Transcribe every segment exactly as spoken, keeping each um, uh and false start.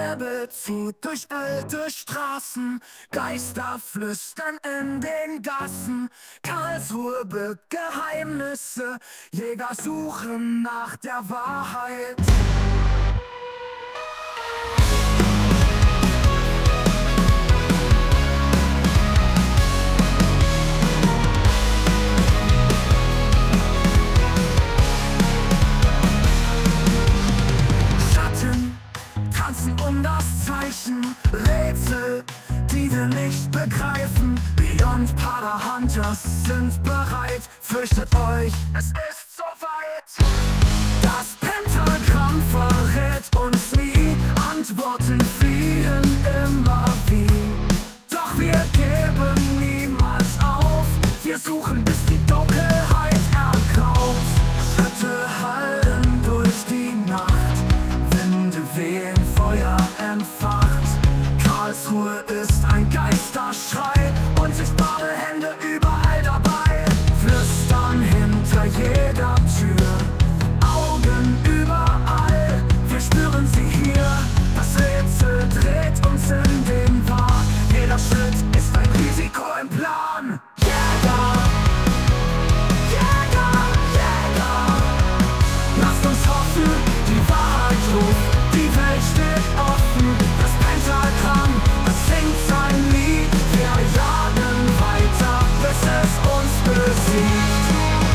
Nebel zieht durch alte Straßen, Geister flüstern in den Gassen. Karlsruhe birgt Geheimnisse, Jäger suchen nach der Wahrheit. Um das Zeichen, Rätsel, die wir nicht begreifen. Beyond Pada Hunters sind bereit. Fürchtet euch, es ist soweit. Das Pentagramm verrät uns nie, Antworten fliehen immer wie. Doch wir geben niemals auf, wir suchen bis die Dunkelheit ergraut. Schritte hallen durch die Nacht, Winde wehen, Feuer entfacht. Karlsruhe ist ein Geisterschrei, unsichtbare Hände überall dabei. Flüstern hinter jeder Tür, Augen überall, wir spüren sie hier. Das Rätsel dreht uns in den Wahn, jeder Schritt ist ein Risiko im Plan. Jäger, Jäger, Jäger, lasst uns hoffen, die Wahrheit ruft. Die Welt steht offen, das Pentagramm, es singt sein Lied. Wir jagen weiter, bis es uns besiegt.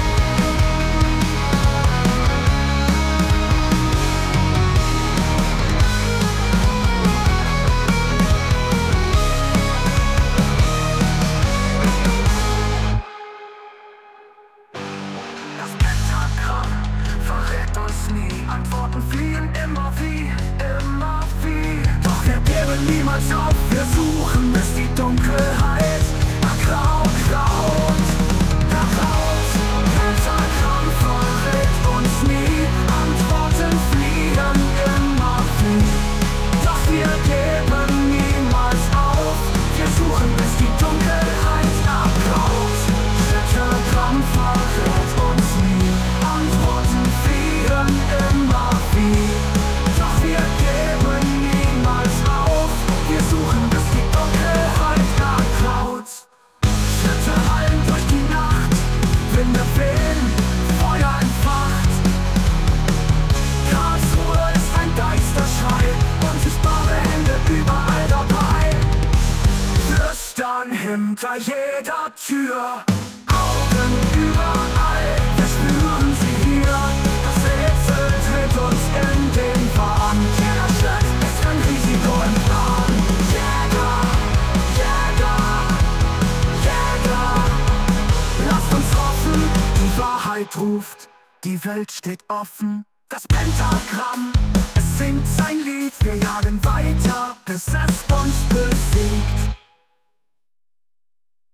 Das Pentagramm verrät uns nie, Antworten fliehen immer wie, immer wie. Doch wir geben niemals auf, wir suchen bis die Dunkelheit ergraut, graut, ergraut. Pentagramm verrät uns nie, Antworten fliehen immer wie. Doch wir geben niemals auf, wir suchen bis die Dunkelheit ergraut. Pentagramm verrät uns nie, Antworten fliehen immer wie. Doch wir geben niemals auf, wir suchen bis die Dunkelheit ergraut. Schritte hallen durch die Nacht, Winde wehen, Feuer entfacht. Karlsruhe ist ein Geisterschrei, unsichtbare Hände überall dabei. Flüstern hinter jeder Tür, Augen überall, wir spüren sie hier. Das Rätsel dreht uns in den Wahn, jeder Schritt ist ein Risiko im Plan. Jäger, Jäger, Jäger, lasst uns hoffen, die Wahrheit ruft. Die Welt steht offen, das Pentagramm, es singt sein Lied. Wir jagen weiter, bis es uns besiegt.